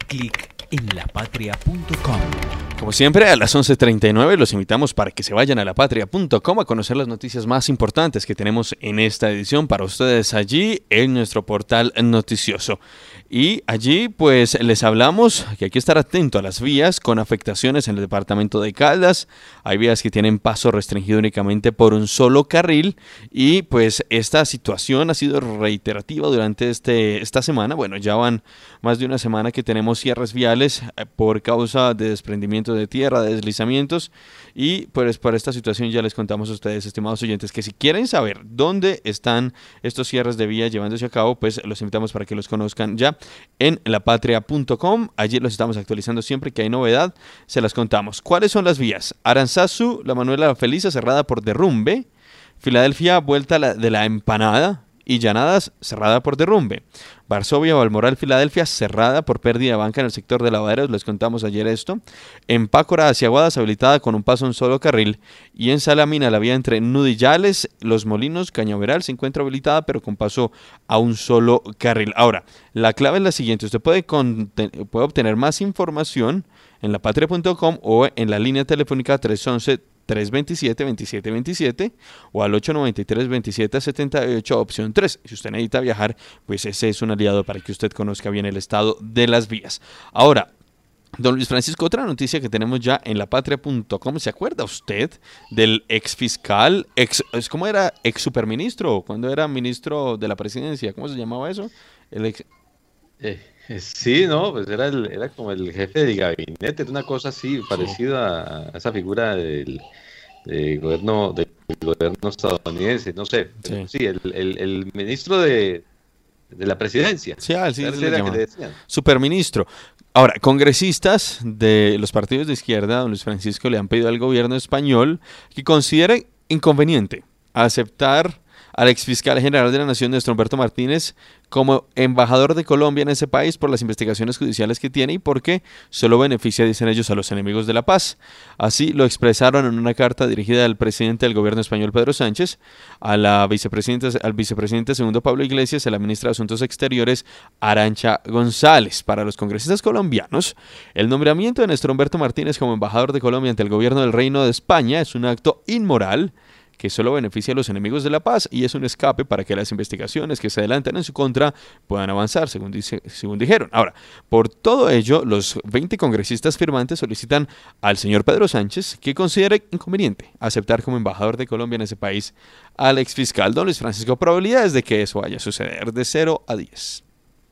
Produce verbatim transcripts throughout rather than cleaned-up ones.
clic en la patria punto com. Como siempre, a las once treinta y nueve los invitamos para que se vayan a la patria punto com a conocer las noticias más importantes que tenemos en esta edición para ustedes allí en nuestro portal noticioso. Y allí pues les hablamos que hay que estar atento a las vías con afectaciones en el departamento de Caldas. Hay vías que tienen paso restringido únicamente por un solo carril y pues esta situación ha sido reiterativa durante este, esta semana. Bueno, ya van más de una semana que tenemos cierres viales por causa de desprendimiento de tierra, de deslizamientos, y pues por esta situación ya les contamos a ustedes, estimados oyentes, que si quieren saber dónde están estos cierres de vía llevándose a cabo, pues los invitamos para que los conozcan ya en la patria punto com. Allí los estamos actualizando siempre que hay novedad, se las contamos. ¿Cuáles son las vías? Aranzazu, la Manuela Felisa, cerrada por derrumbe. Filadelfia, vuelta de la Empanada y Llanadas, cerrada por derrumbe. Varsovia, Balmoral, Filadelfia, cerrada por pérdida de banca en el sector de lavaderos, les contamos ayer esto. En Pácora hacia Aguadas, habilitada con un paso en un solo carril. Y en Salamina, la vía entre Nudillales, Los Molinos, Cañaveral, se encuentra habilitada, pero con paso a un solo carril. Ahora, la clave es la siguiente: usted puede, puede obtener más información en la patria punto com o en la línea telefónica tres once, tres veintisiete, veintisiete veintisiete o al ocho noventa y tres, veintisiete setenta y ocho, opción tres. Si usted necesita viajar, pues ese es un aliado para que usted conozca bien el estado de las vías. Ahora, don Luis Francisco, otra noticia que tenemos ya en la patria punto com. ¿Se acuerda usted del ex fiscal, ex, ¿cómo era? Ex superministro, cuando era ministro de la presidencia? ¿Cómo se llamaba eso? El ex... Eh, sí, no, pues era, el, era como el jefe de gabinete, una cosa así, parecida a esa figura del, del, gobierno, del gobierno estadounidense, no sé. Sí, sí el, el, el ministro de, de la presidencia. Sí, ah, sí, se le llama. Superministro. Ahora, congresistas de los partidos de izquierda, don Luis Francisco, le han pedido al gobierno español que considere inconveniente aceptar al exfiscal general de la Nación, Néstor Humberto Martínez, como embajador de Colombia en ese país por las investigaciones judiciales que tiene y porque solo beneficia, dicen ellos, a los enemigos de la paz. Así lo expresaron en una carta dirigida al presidente del gobierno español, Pedro Sánchez, a la vicepresidenta, al vicepresidente segundo, Pablo Iglesias, y a la ministra de Asuntos Exteriores, Arantxa González. Para los congresistas colombianos, el nombramiento de Néstor Humberto Martínez como embajador de Colombia ante el gobierno del Reino de España es un acto inmoral que solo beneficia a los enemigos de la paz y es un escape para que las investigaciones que se adelantan en su contra puedan avanzar, según, dice, según dijeron. Ahora, por todo ello, los veinte congresistas firmantes solicitan al señor Pedro Sánchez que considere inconveniente aceptar como embajador de Colombia en ese país al exfiscal don Luis Francisco. Probabilidades de que eso vaya a suceder de cero a diez.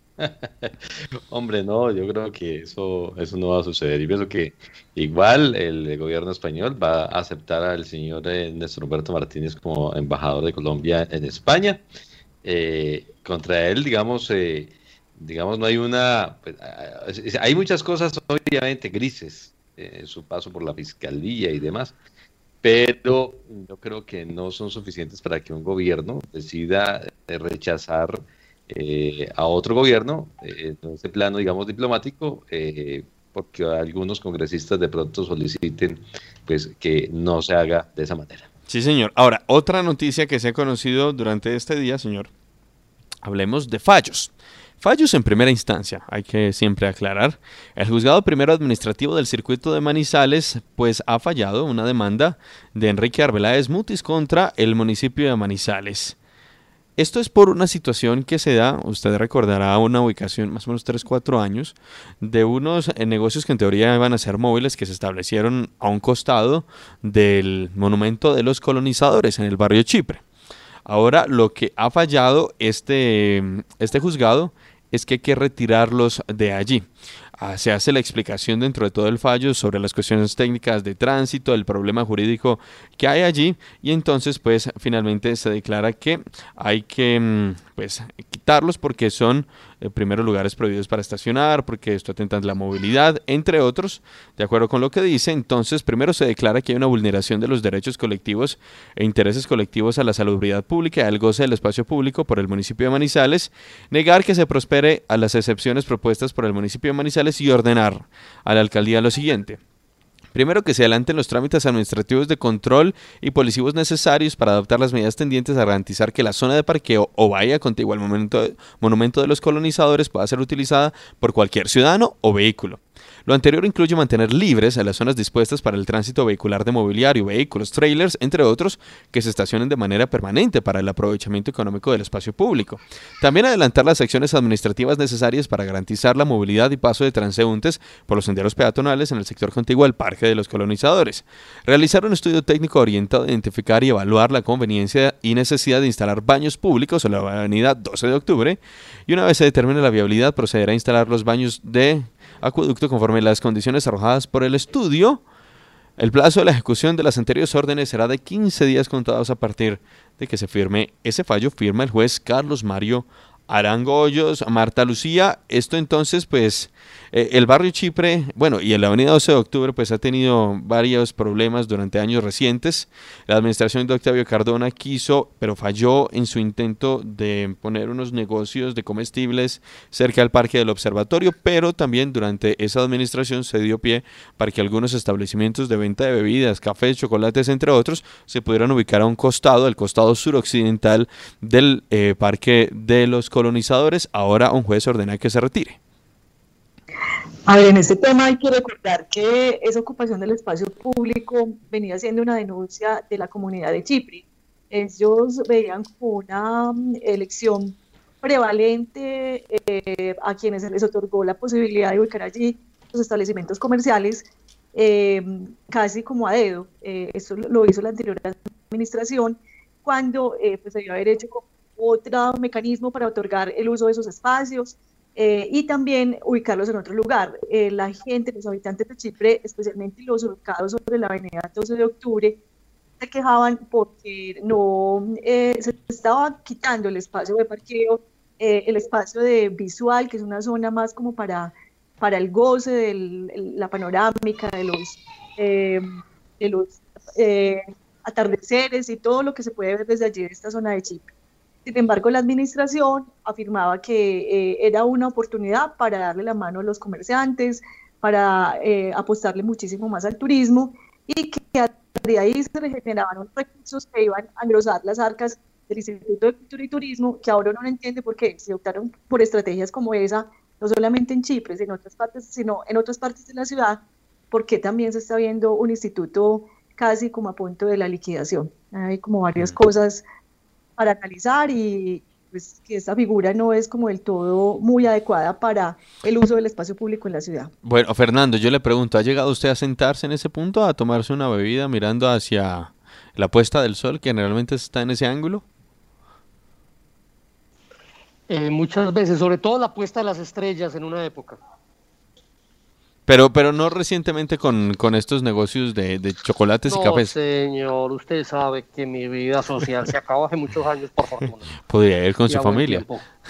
Hombre, no, yo creo que eso, eso no va a suceder. Yo pienso que igual el, el gobierno español va a aceptar al señor eh, Néstor Humberto Martínez como embajador de Colombia en España. Eh, contra él, digamos, eh, digamos, no hay una... Pues, hay muchas cosas obviamente grises eh, en su paso por la fiscalía y demás, pero yo creo que no son suficientes para que un gobierno decida eh, rechazar Eh, a otro gobierno, eh, en este plano, digamos, diplomático, eh, porque algunos congresistas de pronto soliciten pues que no se haga de esa manera. Sí, señor. Ahora, otra noticia que se ha conocido durante este día, señor, hablemos de fallos. Fallos en primera instancia, hay que siempre aclarar. El juzgado primero administrativo del circuito de Manizales pues ha fallado una demanda de Enrique Arbeláez Mutis contra el municipio de Manizales. Esto es por una situación que se da, usted recordará una ubicación más o menos tres, cuatro años, de unos negocios que en teoría iban a ser móviles que se establecieron a un costado del monumento de los colonizadores en el barrio Chipre. Ahora lo que ha fallado este, este juzgado es que hay que retirarlos de allí. Ah, se hace la explicación dentro de todo el fallo sobre las cuestiones técnicas de tránsito, el problema jurídico que hay allí y entonces pues finalmente se declara que hay que pues quitarlos porque son eh, primero lugares prohibidos para estacionar, porque esto atenta a la movilidad, entre otros, de acuerdo con lo que dice. Entonces primero se declara que hay una vulneración de los derechos colectivos e intereses colectivos a la salubridad pública y al goce del espacio público por el municipio de Manizales, negar que se prospere a las excepciones propuestas por el municipio de Manizales y ordenar a la alcaldía lo siguiente: Primero, que se adelanten los trámites administrativos de control y policivos necesarios para adoptar las medidas tendientes a garantizar que la zona de parqueo o bahía contigua al monumento, monumento de los colonizadores pueda ser utilizada por cualquier ciudadano o vehículo. Lo anterior incluye mantener libres a las zonas dispuestas para el tránsito vehicular de mobiliario, vehículos, trailers, entre otros, que se estacionen de manera permanente para el aprovechamiento económico del espacio público. También adelantar las acciones administrativas necesarias para garantizar la movilidad y paso de transeúntes por los senderos peatonales en el sector contiguo al Parque de los Colonizadores. Realizar un estudio técnico orientado a identificar y evaluar la conveniencia y necesidad de instalar baños públicos en la avenida doce de octubre, y una vez se determine la viabilidad, proceder a instalar los baños de acueducto conforme las condiciones arrojadas por el estudio. El plazo de la ejecución de las anteriores órdenes será de quince días contados a partir de que se firme ese fallo. Firma el juez Carlos Mario Arango Hoyos. Marta Lucía, esto entonces pues eh, el barrio Chipre, bueno, y en la avenida doce de octubre pues ha tenido varios problemas durante años recientes. La administración de Octavio Cardona quiso, pero falló en su intento de poner unos negocios de comestibles cerca del Parque del Observatorio, pero también durante esa administración se dio pie para que algunos establecimientos de venta de bebidas, cafés, chocolates, entre otros, se pudieran ubicar a un costado, el costado suroccidental del eh, Parque de los Colonizadores. Ahora un juez ordena que se retire. A ver, en este tema hay que recordar que esa ocupación del espacio público venía siendo una denuncia de la comunidad de Chipre. Ellos veían como una elección prevalente eh, a quienes se les otorgó la posibilidad de ubicar allí los establecimientos comerciales, eh, casi como a dedo. Eh, esto lo hizo la anterior administración cuando eh, pues, se debió haber hecho otro mecanismo para otorgar el uso de esos espacios. Eh, y también ubicarlos en otro lugar. Eh, la gente, los habitantes de Chipre, especialmente los ubicados sobre la avenida doce de octubre, se quejaban porque no eh, se estaba quitando el espacio de parqueo, eh, el espacio de visual, que es una zona más como para, para el goce de la panorámica, de los, eh, de los eh, atardeceres y todo lo que se puede ver desde allí, de esta zona de Chipre. Sin embargo, la administración afirmaba que eh, era una oportunidad para darle la mano a los comerciantes, para eh, apostarle muchísimo más al turismo, y que de ahí se generaban unos recursos que iban a engrosar las arcas del Instituto de Cultura y Turismo, que ahora uno no entiende por qué se optaron por estrategias como esa, no solamente en Chipre, sino en otras partes, sino en otras partes de la ciudad, porque también se está viendo un instituto casi como a punto de la liquidación. Hay como varias cosas para analizar, y pues que esta figura no es como del todo muy adecuada para el uso del espacio público en la ciudad. Bueno, Fernando, yo le pregunto, ¿ha llegado usted a sentarse en ese punto, a tomarse una bebida mirando hacia la puesta del sol, que generalmente está en ese ángulo? Eh, muchas veces, sobre todo la puesta de las estrellas en una época. Pero, pero no recientemente con, con estos negocios de, de chocolates no, y cafés. No, señor, usted sabe que mi vida social se acabó hace muchos años, por fortuna. Podría ir con y su familia.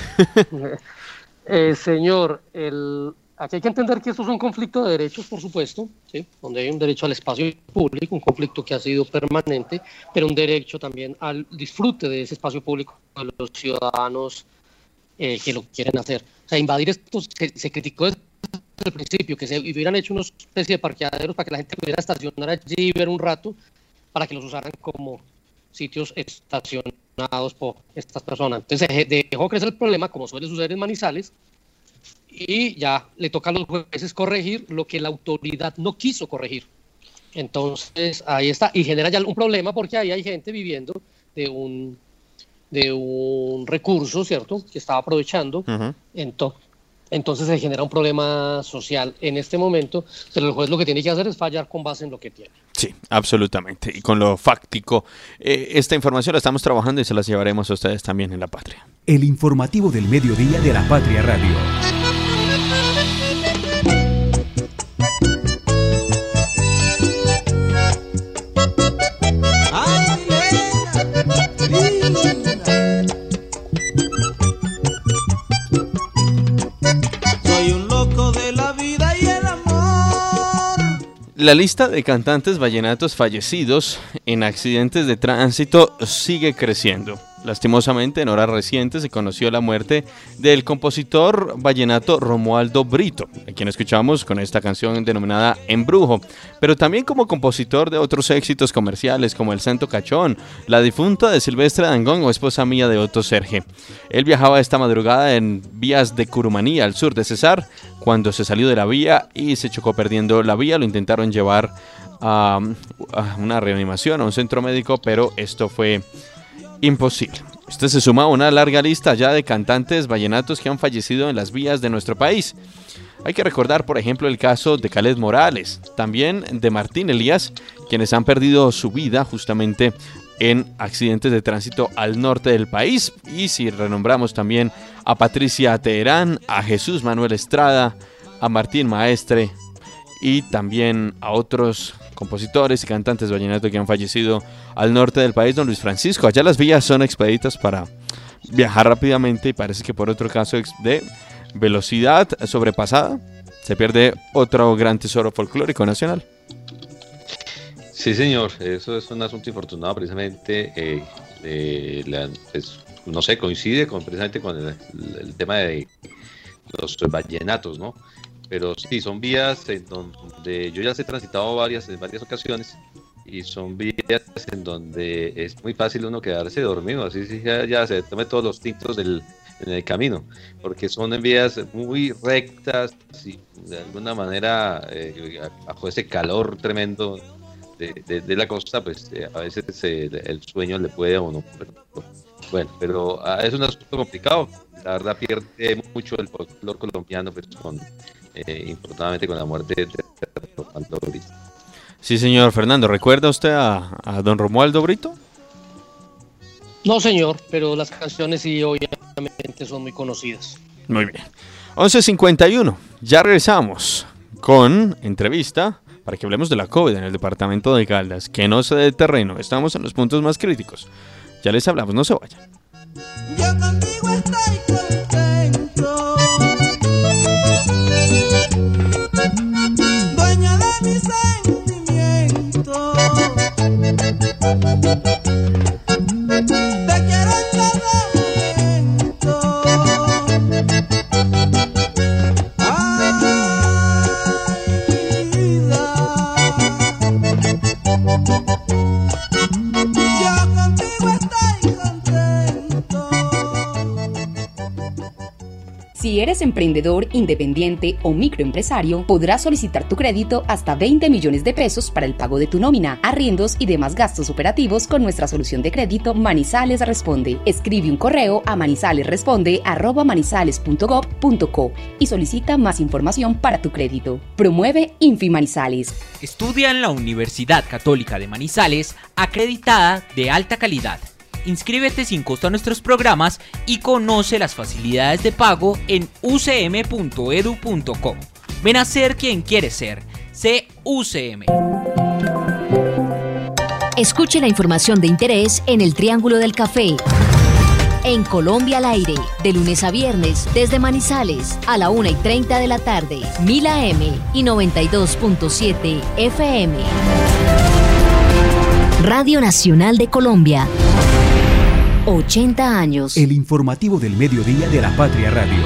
eh, señor, el, aquí hay que entender que esto es un conflicto de derechos, por supuesto, ¿sí? Donde hay un derecho al espacio público, un conflicto que ha sido permanente, pero un derecho también al disfrute de ese espacio público de los ciudadanos eh, que lo quieren hacer. O sea, invadir esto se, se criticó desde el principio, que se hubieran hecho una especie de parqueaderos para que la gente pudiera estacionar allí y ver un rato, para que los usaran como sitios estacionados por estas personas. Entonces dejó crecer el problema, como suele suceder en Manizales, y ya le toca a los jueces corregir lo que la autoridad no quiso corregir. Entonces ahí está, y genera ya un problema porque ahí hay gente viviendo de un, de un recurso, ¿cierto?, que estaba aprovechando. Uh-huh. Entonces Entonces se genera un problema social en este momento, pero el juez lo que tiene que hacer es fallar con base en lo que tiene. Sí, absolutamente, y con lo fáctico. Eh, esta información la estamos trabajando y se las llevaremos a ustedes también en La Patria. El informativo del mediodía de La Patria Radio. La lista de cantantes vallenatos fallecidos en accidentes de tránsito sigue creciendo. Lastimosamente, en horas recientes se conoció la muerte del compositor vallenato Romualdo Brito, a quien escuchamos con esta canción denominada Embrujo, pero también como compositor de otros éxitos comerciales como El Santo Cachón, La difunta de Silvestre Dangond o Esposa mía de Otto Serge. Él viajaba esta madrugada en vías de Curumaní, al sur de Cesar, cuando se salió de la vía y se chocó perdiendo la vía. Lo intentaron llevar a, a una reanimación, a un centro médico, pero esto fue imposible. Este se suma a una larga lista ya de cantantes vallenatos que han fallecido en las vías de nuestro país. Hay que recordar, por ejemplo, el caso de Kaleth Morales, también de Martín Elías, quienes han perdido su vida justamente en accidentes de tránsito al norte del país. Y si renombramos también a Patricia Teherán, a Jesús Manuel Estrada, a Martín Maestre y también a otros compositores y cantantes vallenatos que han fallecido al norte del país. Don Luis Francisco, allá las vías son expeditas para viajar rápidamente y parece que por otro caso de velocidad sobrepasada se pierde otro gran tesoro folclórico nacional. Sí, señor, eso es un asunto infortunado precisamente, eh, eh, la, pues, no sé, coincide con, precisamente con el, el tema de los vallenatos, ¿no? Pero sí, son vías en donde yo ya he transitado varias, en varias ocasiones, y son vías en donde es muy fácil uno quedarse dormido, así sí, ya, ya se tome todos los tintos del, en el camino, porque son vías muy rectas y de alguna manera, eh, bajo ese calor tremendo de, de, de la costa, pues eh, a veces eh, el sueño le puede a uno. Pero, bueno, pero ah, es un asunto complicado, la verdad pierde mucho el folclore colombiano, pues con... Eh, infortunadamente con la muerte de Romualdo Brito. Sí, señor Fernando, ¿recuerda usted a, a don Romualdo Brito? No, señor, pero las canciones sí obviamente son muy conocidas. Muy bien. once cincuenta y uno, ya regresamos con entrevista para que hablemos de la COVID en el departamento de Caldas, que no se dé terreno, estamos en los puntos más críticos. Ya les hablamos, no se vayan. Yo contigo estoy contento, dueño de mis sentimientos, te quiero en cada momento. Ay, vida, yo contigo estoy contento. Si eres emprendedor, independiente o microempresario, podrás solicitar tu crédito hasta veinte millones de pesos para el pago de tu nómina, arriendos y demás gastos operativos con nuestra solución de crédito Manizales Responde. Escribe un correo a manizalesresponde arroba manizales punto gob punto co y solicita más información para tu crédito. Promueve Infimanizales. Estudia en la Universidad Católica de Manizales, acreditada de alta calidad. Inscríbete sin costo a nuestros programas y conoce las facilidades de pago en u c m punto e d u punto co. Ven a ser quien quieres ser. Sé U C M. Escuche la información de interés en el Triángulo del Café. En Colombia al aire, de lunes a viernes, desde Manizales, a la una y treinta de la tarde, mil A M y noventa y dos punto siete F M. Radio Nacional de Colombia. ochenta años. El informativo del mediodía de la Patria Radio.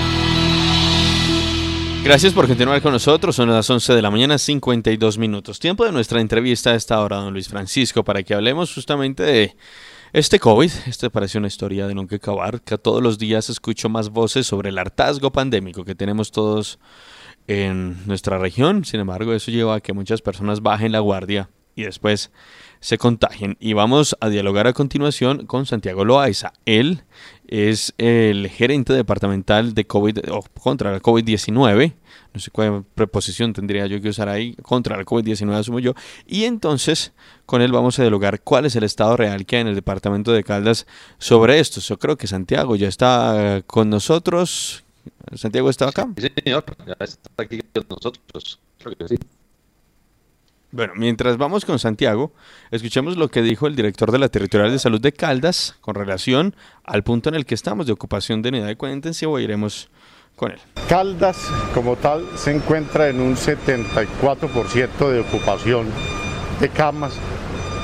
Gracias por continuar con nosotros, son las once de la mañana, cincuenta y dos minutos. Tiempo de nuestra entrevista a esta hora, don Luis Francisco, para que hablemos justamente de este COVID. Este parece una historia de nunca acabar, que todos los días escucho más voces sobre el hartazgo pandémico que tenemos todos en nuestra región. Sin embargo, eso lleva a que muchas personas bajen la guardia y después se contagien. Y vamos a dialogar a continuación con Santiago Loaiza. Él es el gerente departamental de COVID o contra la COVID diecinueve. No sé cuál preposición tendría yo que usar ahí. Contra la COVID diecinueve, asumo yo. Y entonces con él vamos a dialogar cuál es el estado real que hay en el departamento de Caldas sobre esto. Yo creo que Santiago ya está con nosotros. ¿Santiago está acá? Sí, señor. Ya está aquí con nosotros. Creo que sí. Bueno, mientras vamos con Santiago, escuchemos lo que dijo el director de la Territorial de Salud de Caldas con relación al punto en el que estamos de ocupación de unidad de cuidado intensivo. Iremos con él. Caldas, como tal, se encuentra en un setenta y cuatro por ciento de ocupación de camas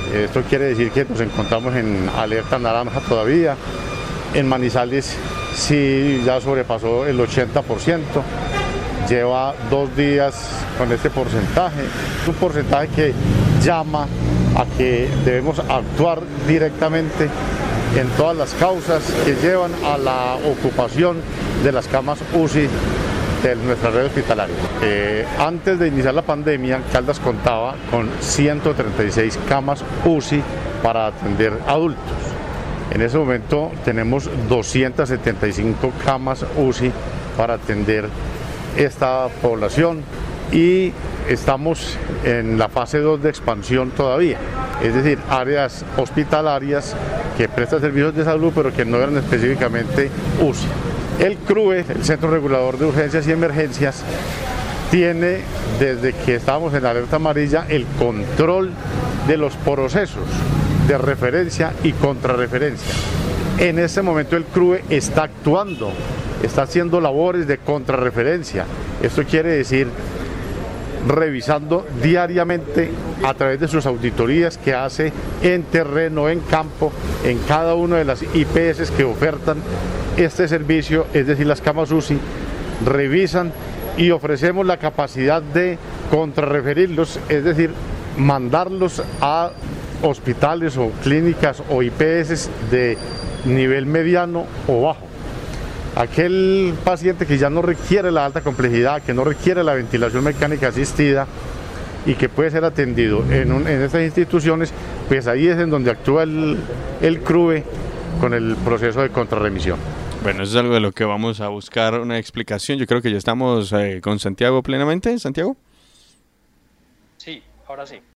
Esto quiere decir que nos encontramos en alerta naranja todavía. En Manizales sí ya sobrepasó el ochenta por ciento. Lleva dos días con este porcentaje. Es un porcentaje que llama a que debemos actuar directamente en todas las causas que llevan a la ocupación de las camas U C I de nuestra red hospitalaria. Eh, antes de iniciar la pandemia, Caldas contaba con ciento treinta y seis camas U C I para atender adultos. En ese momento tenemos doscientas setenta y cinco camas U C I para atender esta población y estamos en la fase dos de expansión todavía, es decir, áreas hospitalarias que prestan servicios de salud pero que no eran específicamente U C I. El C R U E, el Centro Regulador de Urgencias y Emergencias, tiene desde que estábamos en alerta amarilla el control de los procesos de referencia y contrarreferencia. En este momento el C R U E está actuando, está haciendo labores de contrarreferencia. Esto quiere decir revisando diariamente a través de sus auditorías que hace en terreno, en campo, en cada una de las I P S que ofertan este servicio, es decir, las camas U C I, revisan y ofrecemos la capacidad de contrarreferirlos, es decir, mandarlos a hospitales o clínicas o I P S de nivel mediano o bajo. Aquel paciente que ya no requiere la alta complejidad, que no requiere la ventilación mecánica asistida y que puede ser atendido en, un, en estas instituciones, pues ahí es en donde actúa el, el C R U E con el proceso de contrarremisión. Bueno, eso es algo de lo que vamos a buscar una explicación. Yo creo que ya estamos eh, con Santiago plenamente. ¿Santiago? Sí, ahora sí.